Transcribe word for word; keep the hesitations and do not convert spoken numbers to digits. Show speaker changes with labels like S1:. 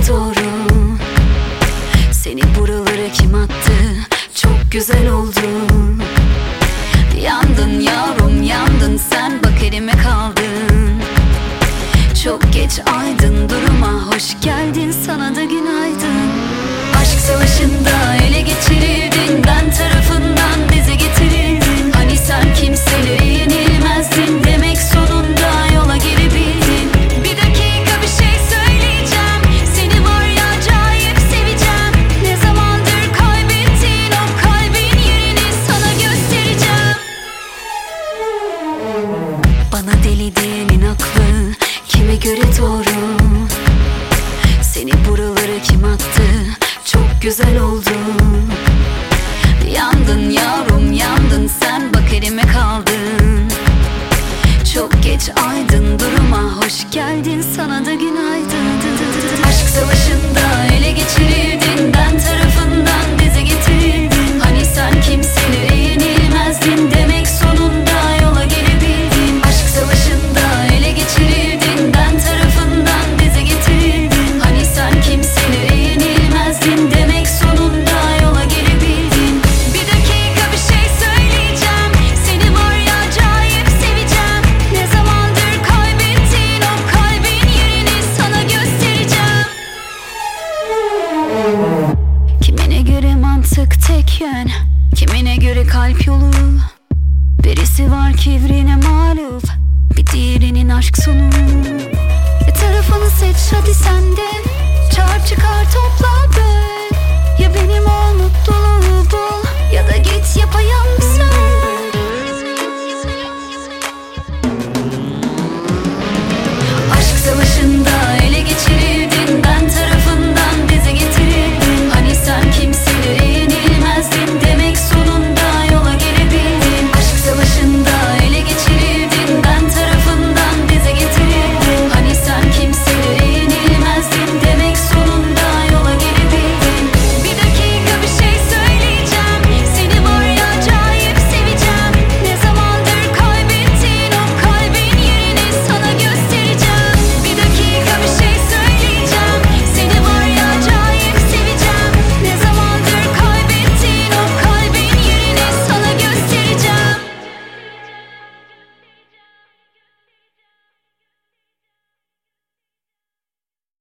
S1: doğru. Seni buralara kim attı? Çok güzel oldun. Yandın yavrum yandın, sen bak elime kaldın. Çok geç aydın, duruma hoş geldin, sana da günaydın. Aşk savaşında ele geçirildin, ben tarafından dize getirildin. Hani sen kimselere yenilmezdin, demek sonunda yola gelebildin. Bir dakika bir şey söyleyeceğim, seni var ya acayip seveceğim. Ne zamandır kaybettin o kalbin yerini sana göstereceğim. Bana deli diyenin aklı kime göre doğru? Seni buralara kim attı? Çok güzel oldun. Yandın yavrum yandın, sen bak elime kaldın. Çok geç aydın, duruma hoş geldin, sana da günaydın. Aşk savaşında ele geçirildin, ben tarafından dize getirildin. Hani sen kimselere yenilmezdin, demek sonunda yola gelebildin. Aşk savaşında ele geçirildin, ben tarafından dize getirildin. Hani sen kimselere yenilmezdin, demek sonunda yola gelebildin. Bir dakika bir şey söyleyeceğim, seni var ya acayip seveceğim. Ne zamandır kaybettin o kalbin yerini sana göstereceğim. Kimine göre mantık tek yön, kimine göre kalp yolu. Birisi var kivrine mağlup, bir diğerinin aşk sonu. Bir tarafını seç hadi sen de, çarp çıkar topla böl. Ya beni